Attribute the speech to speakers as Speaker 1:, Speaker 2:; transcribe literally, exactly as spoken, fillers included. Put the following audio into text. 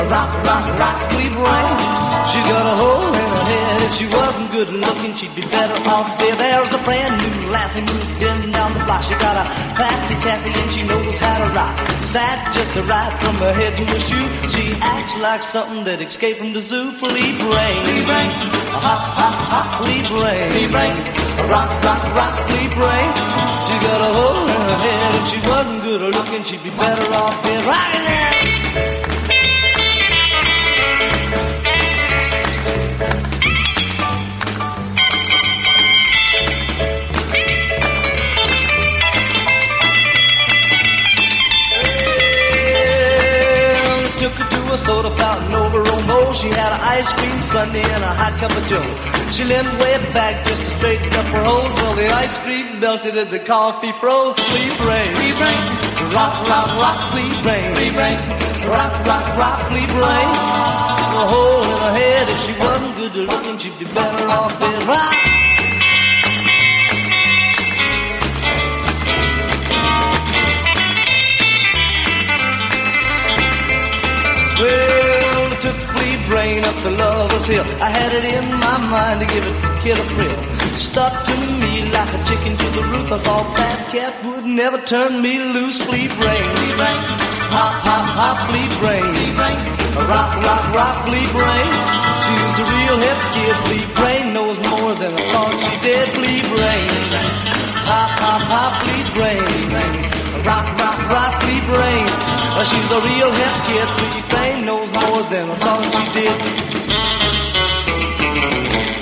Speaker 1: rock, rock, rock, flea brain. She got a hole in her head. If she wasn't good looking, she'd be better off dead. There's a brand new lassie moved in down the block. She got a classy chassis and she knows how to rock. Snatch just a right from her head to her shoe. She acts like something that escaped from the zoo. Flea brain,
Speaker 2: flea brain,
Speaker 1: hop, hop, hop, flea brain,
Speaker 2: flea brain,
Speaker 1: rock, rock, rock, flea brain. She got a hole in her head. If she wasn't good looking, she'd be better off dead. Rockin' there. A soda fountain over on Mo. She had an ice cream sundae and a hot cup of joe. She leaned way back just to straighten up her hose. Well, the ice cream melted and the coffee froze. Flea brain,
Speaker 2: flea brain,
Speaker 1: rock, rock, rock, flea brain,
Speaker 2: flea brain,
Speaker 1: rock, rock, rock, flea brain. A hole in her head. If she wasn't good to looking, she'd be better off dead. Rock. Well, I took flea brain up to Lover's Hill. I had it in my mind to give it the kid a thrill. Stuck to me like a chicken to the roof. I thought that cat would never turn me loose. Flea brain,
Speaker 2: flea brain,
Speaker 1: hop, hop, hop, flea brain,
Speaker 2: flea brain,
Speaker 1: rock, rock, rock, flea brain. She's a real hip kid. Flea brain knows more than I thought she did. Flea brain, hop, hop, hop, flea brain, rock, rock, rock, flea brain. She's a real hip kid. Flea brain knows more than I thought she did.